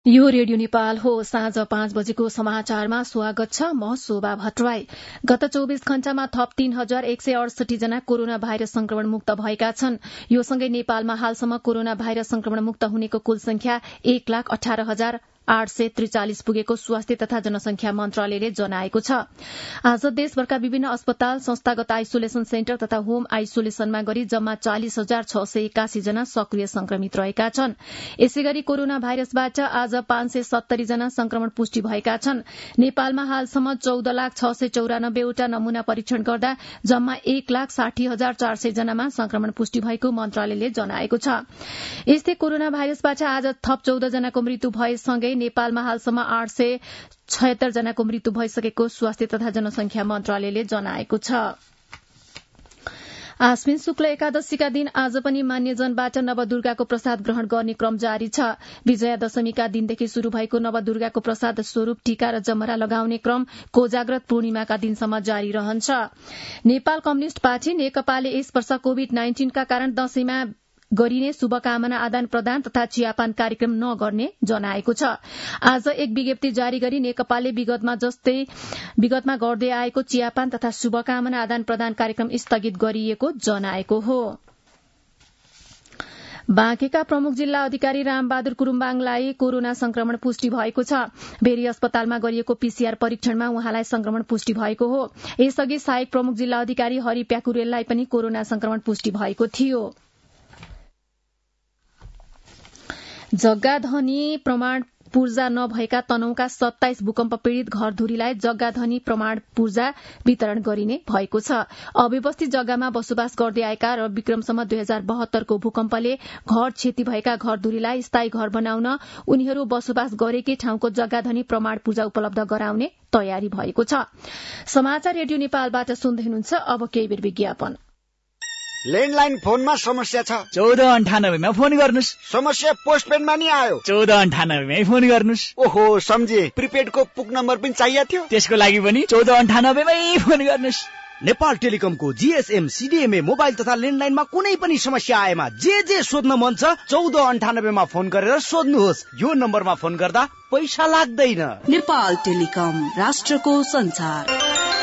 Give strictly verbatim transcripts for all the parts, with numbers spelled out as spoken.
यो रेडियो नेपाल हो। साँझ पाँच बजेको समाचारमा स्वागत छ। म शोभा भट्टराई। गत चौबिस घण्टामा थप तीन हजार एक सय अडसठी जना कोरोना भाइरस संक्रमण मुक्त भएका छन्। यो सँगै नेपालमा हालसम्म कोरोना भाइरस संक्रमण मुक्त हुनेको कुल संख्या एक लाख अठार हजार आठ सय त्रिचालिस पुगेको स्वास्थ्य तथा जनसंख्या मन्त्रालयले जनाएको छ। आज देशभरका विभिन्न अस्पताल, संस्थागत आइसोलेशन सेन्टर तथा होम आइसोलेशनमा गरी जम्मा चालिस हजार छ सय एकासी जना सक्रिय संक्रमित रहेका छन्। यसै गरी कोरोना भाइरसबाट आज पाँच सय सत्तरी जना संक्रमण पुष्टि भएका छन्। नेपालमा हालसम्म चौध लाख छ सय चौरानब्बेवटा नमूना परीक्षण गर्दा जम्मा एक लाख साठी हजार चार सय जनामा संक्रमण पुष्टि भएको मन्त्रालयले जनाएको छ। यस्तै कोरोना भाइरसबाट आज थप चौध जनाको मृत्यु भएसँगै नेपालमा हालसम्म आठ सय छयत्तर जनाको मृत्यु भइसकेको स्वास्थ्य तथा जनसंख्या मन्त्रालयले जनाएको छ। आश्विन शुक्ल एकादशीका दिन आज पनि मान्यजनबाट नवदुर्गाको प्रसाद ग्रहण गर्ने क्रम जारी छ। विजया दशमीका दिनदेखि शुरू भएको नवदुर्गाको प्रसाद स्वरूप टीका र जमरा लगाउने क्रम कोजाग्रत पूर्णिमाका दिनसम्म जारी रहन्छ। नेपाल कम्युनिष्ट पार्टी नेकपाले यस वर्ष कोविड नाइन्टीनका कारण दशैंमा गरिने शुभकामना आदान प्रदान तथा चियापान कार्यक्रम नगर्ने जनाएको छ। आज एक विज्ञप्ति जारी गरी नेकपाले विगतमा जस्तै विगतमा गर्दै आएको चियापान तथा शुभकामना आदान प्रदान कार्यक्रम स्थगित गरिएको जनाएको हो। बाँकेका प्रमुख जिल्ला अधिकारी रामबहादुर कुरुम्बाङलाई कोरोना संक्रमण पुष्टि भएको छ। बेरी अस्पतालमा गरिएको पीसीआर परीक्षणमा उहाँलाई संक्रमण पुष्टि भएको हो। यसअघि सहायक प्रमुख जिल्ला अधिकारी हरि प्याकुरेललाई पनि कोरोना संक्रमण पुष्टि भएको थियो। जग्गाधनी प्रमाण पूर्जा नभएका तनहुँका सत्ताइस भूकम्प पीड़ित घरधुरीलाई जग्गाधनी प्रमाण पूर्जा वितरण गरिने भएको छ। अव्यवस्थित जग्गामा बसोबास गर्दै आएका र विक्रमसम्म दुई हजार बहत्तरको भूकम्पले घर क्षति भएका घरधुरीलाई स्थायी घर बनाउन उनीहरू बसोबास गरेकै ठाउँको जग्गाधनी प्रमाण पूर्जा उपलब्ध गराउने तयारी भएको छ। समाचार रेडियो नेपालबाट सुन्दै हुनुहुन्छ। अब केही बेर विज्ञापन। ल्यान्डलाइन फोनमा समस्या छ, चौध अन्ठानब्बेमा फोन गर्नुस्। समस्या पोस्टपेडमा नि आयो, चौध अन्ठानब्बेमै फोन गर्नुस्। ओहो सम्झे, प्रिपेडको पुक नम्बर पनि चाहिएको थियो, त्यसको लागि पनि चौध अन्ठानब्बेमै फोन गर्नुस्। नेपाल टेलिकमको जीएसएम, सीडीएमए, मोबाइल तथा ल्यान्डलाइनमा कुनै पनि समस्या आएमा जे जे सोध्न मन छ चौध अन्ठानब्बेमा फोन गरेर सोध्नुहोस्। यो नम्बरमा फोन गर्दा पैसा लाग्दैन। नेपाल टेलिकम, राष्ट्रको संचार।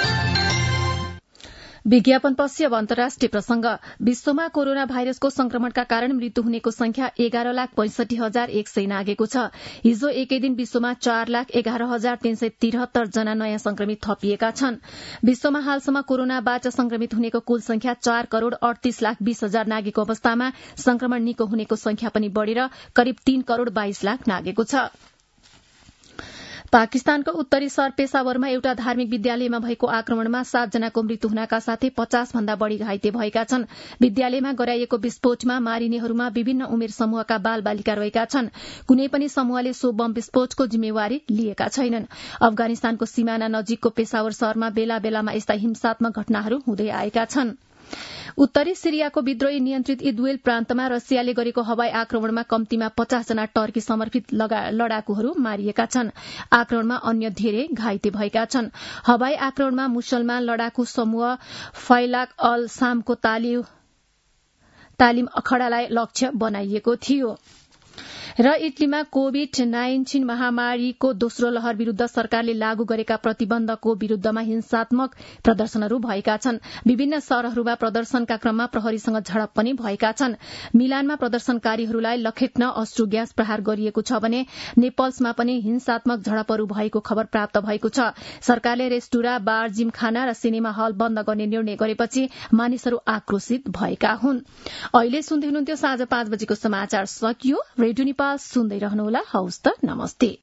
विज्ञापन पछि अब अन्तर्राष्ट्रिय प्रसंग। विश्वमा कोरोना भाइरसको संक्रमणका कारण मृत्यु हुनेको संख्या एघार लाख पैंसठी हजार एक सय नागेको छ। हिजो एकै दिन विश्वमा चार लाख एघार हजार तीन सय तिहत्तर जना नयाँ संक्रमित थपिएका छन्। विश्वमा हालसम्म कोरोनाबाट संक्रमित हुनेको कुल संख्या चार करोड़ अडतीस लाख बीस हजार नागेको अवस्थामा संक्रमण निको हुनेको संख्या पनि बढ़ेर करिब तीन करोड़ बाइस लाख नागेको छ। पाकिस्तानको उत्तरी सर पेशावरमा एउटा धार्मिक विद्यालयमा भएको आक्रमणमा सात जनाको मृत्यु हुनका साथै पचास भन्दा बढ़ी घाइते भएका छन्। विद्यालयमा गराइएको विस्फोटमा मारिनेहरूमा विभिन्न उमेर समूहका बाल बालिका रहेका छन्। कुनै पनि समूहले सो बम विस्फोटको जिम्मेवारी लिएका छैनन्। अफगानिस्तानको सिमाना नजिकको पेशावर शहरमा बेला बेलामा यस्ता हिंसात्मक घटनाहरू हुँदै आएका छन्। उत्तरी सिरियाको विद्रोही नियन्त्रित इदवेल प्रान्तमा रसियाले गरेको हवाई आक्रमणमा कम्तीमा पचास जना टर्की समर्पित लडाकुहरू मारिएका छन्। आक्रमणमा अन्य धेरै घाइते भएका छन्। हवाई आक्रमणमा मुसलमान लडाकु समूह फैलाक अल सामको तालिम अखडालाई लक्ष्य बनाइएको थियो। र इटलीमा कोविड नाइन्टीन महामारीको दोस्रो लहर विरूद्ध सरकारले लागू गरेका प्रतिबन्धको विरूद्धमा हिंसात्मक प्रदर्शनहरू भएका छन्। विभिन्न शहरहरूमा प्रदर्शनका क्रममा प्रहरीसँग झडप पनि भएका छन्। मिलानमा प्रदर्शनकारीहरूलाई लखेट्न अश्रु ग्यास प्रहार गरिएको छ भने नेपल्समा पनि हिंसात्मक झडपहरू भएको खबर प्राप्त भएको छ। सरकारले रेस्टुरा, बार, जिमखाना र सिनेमा हल बन्द गर्ने निर्णय गरेपछि मानिसहरू आक्रोशित भएका हुन्। अहिले सुन्दै हुनुहुन्थ्यो साँझ पाँच बजेको समाचार सकियो। रेडियो नेपाल सुन्दै रहनुहोला। हवस् त, नमस्ते।